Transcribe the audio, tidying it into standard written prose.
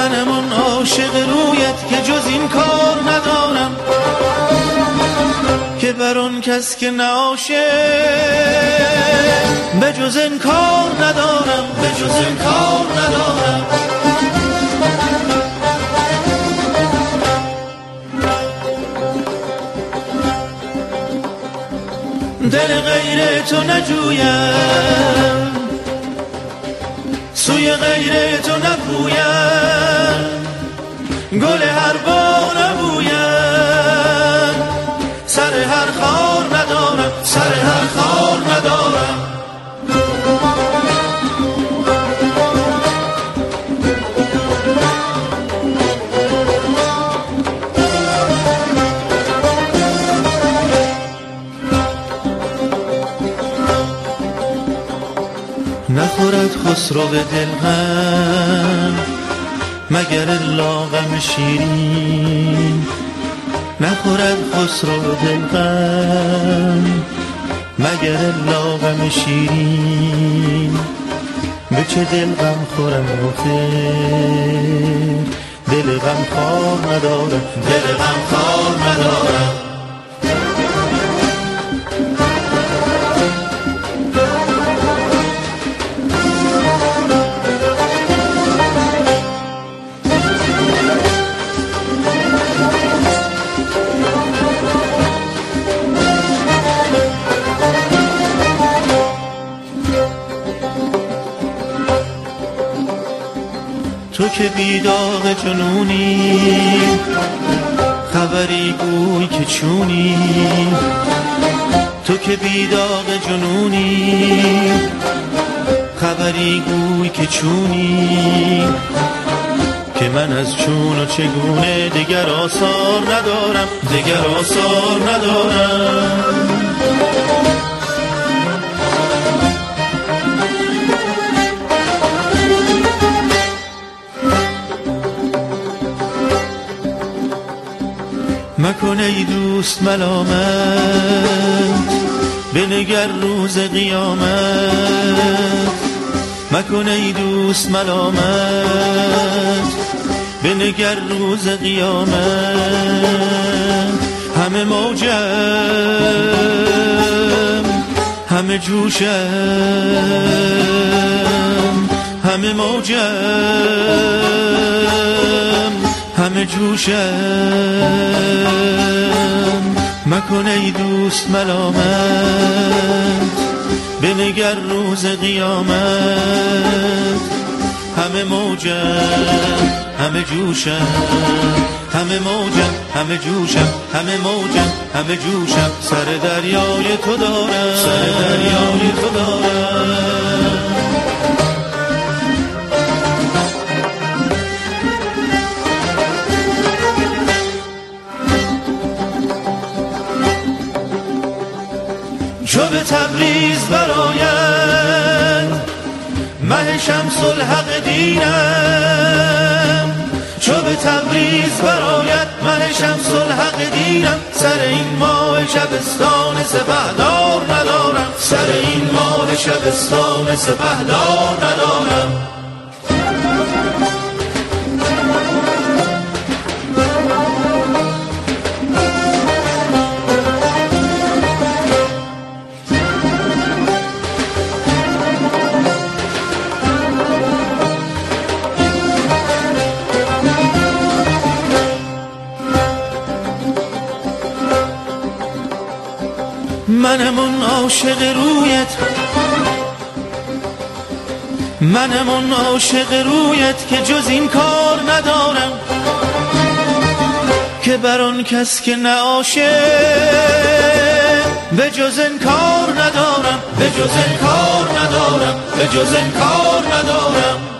منم اون عاشق رویت که جز این کار ندارم، که بر اون کس که نعاشق به جز این کار ندارم، به جز این کار ندارم. دل غیر تو نجویم، سوی غیر تو نپویم، گل هر با نبویم، سر هر خار ندارم، سر هر خار ندارم. نخورد خسرو به دل غم مگر الا غم شیرین، نخورد خسرو به دل غم مگر الا غم شیرین. به چه دل غم خورم آخر، دل غم خوار ندارم، دل غم خوار ندارم. تو که بیداغ جنونی، خبری گوی که چونی، تو که بیداغ جنونی، خبری گوی که چونی، که من از چون و چگونه دگر آثار ندارم، دگر آثار ندارم. مکن ای دوست ملامت، بنگر روز قیامت، مکن ای دوست ملامت، بنگر روز قیامت. همه موجم، همه جوشم، همه موجم، همه جوشم. مکن ای دوست ملامت، بنگر روز قیامت. همه موجم، همه جوشم، همه موجم، همه جوشم، همه موجم، همه جوشم. سر دریای تو دارم، سر دریای تو دارم. چو به تبریز برآید مه شمس الحق دینم، چو به تبریز برآید مه شمس الحق دینم. سر این ماه شبستان سپهدار ندارم، سر این ماه شبستان سپهدار ندارم. منم اون عاشق رویت، منم اون عاشق رویت که جز این کار ندارم، که بر آن کس که نعاشق به جز این کار ندارم، به جز این کار ندارم، به جز این کار ندارم.